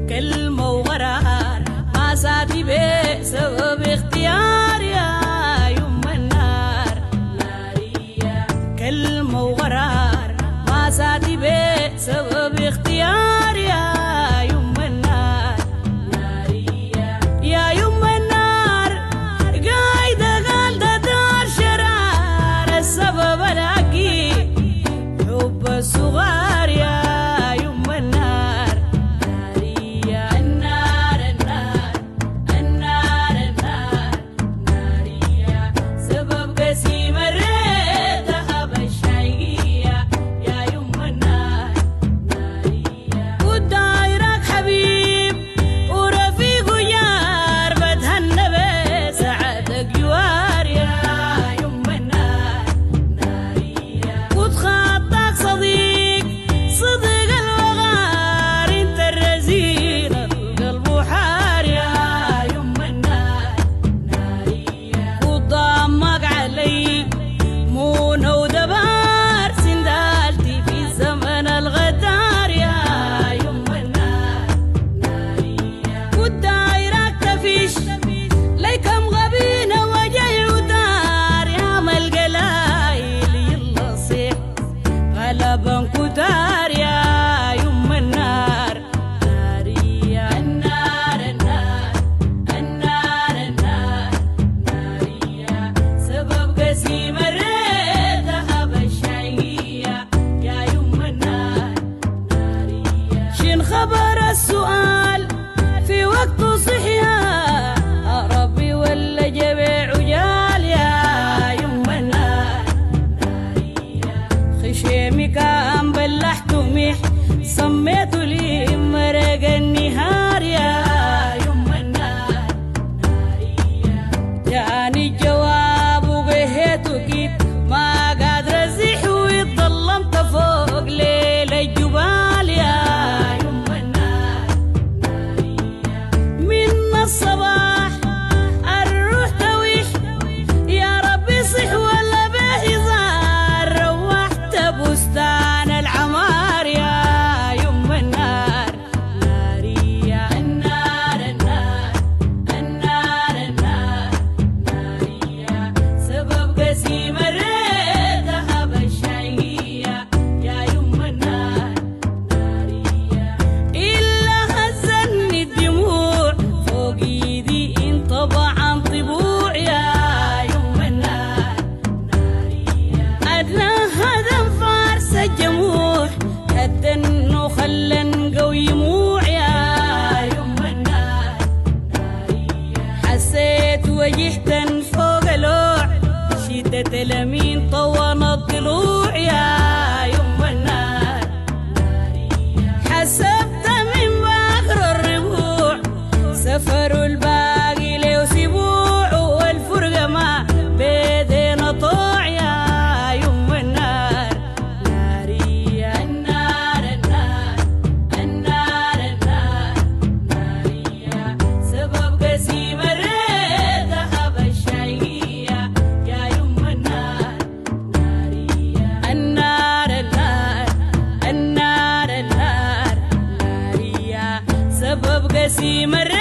كلمة وغرار ما ساتي بسبب اختيار يا يما النار نارية كلمة وغرار ما ساتي بسبب اختيار يا يما النار نارية يا يما النار قايدة قالدة دار شرار السبب الأكيد حب الصغار يا يما النار نارية النار النار النار النار نارية سبب قسيم الريتها بالشقية يا يما النار نارية ودايرك حبيب ورفيق ويار بتهنى بسعادك جوار يا يما النار نارية وتخطاك صديق صدق الوغار انت الرزين القلب وحار يا يما النار نارية وضامك علي مونة ودبار سندالتي في زمن الغدار يا يما النار نارية والدايرك تفيش ليكم غبينة وجاي ودار يا مال قلايل يلا صيح غلبا كتار يا يما النار نارية النار النار النار النار نارية سبب قسيم الريتها بالشقية يا يما النار نارية شين خبر السؤال في وقت صحيا ربي ولا جبع عجال يا يما النار نارية خشيمي كان بلحت ميح سميت لي مرق النهار يا يما النار نارية جاني الجواب وقهيت وكيت ما قادر ازيح واتظلمت فوق ليل الجبال يا يما النار نارية من الصباح الروح تويح يا ربي صح ولا بهزار روحت بستان العمار يا يما النار نارية النار النار النار النار نارية سبب قسيم الريتها بالشقية يا يما النار نارية إلا هزني الدموع فوق ايدي ان طبعا طبوع يا يما النار نارية أدنى هدم فارس الجموح هدن وخلى نقوي يموع يا يما النار نارية حسيت وجهت فوق لوع شدة الأمين طوّن الضلوع يا يما النار نارية حسبت من بكر الربوع سفروا الباقي لو سبوع والفرقة ما بيدنا طوع يا يما النار نارية النار النار النار النار نارية سبب قسيم الريتها بالشقية يا يما النار نارية النار النار النار النار نارية سبب قسيم الريتها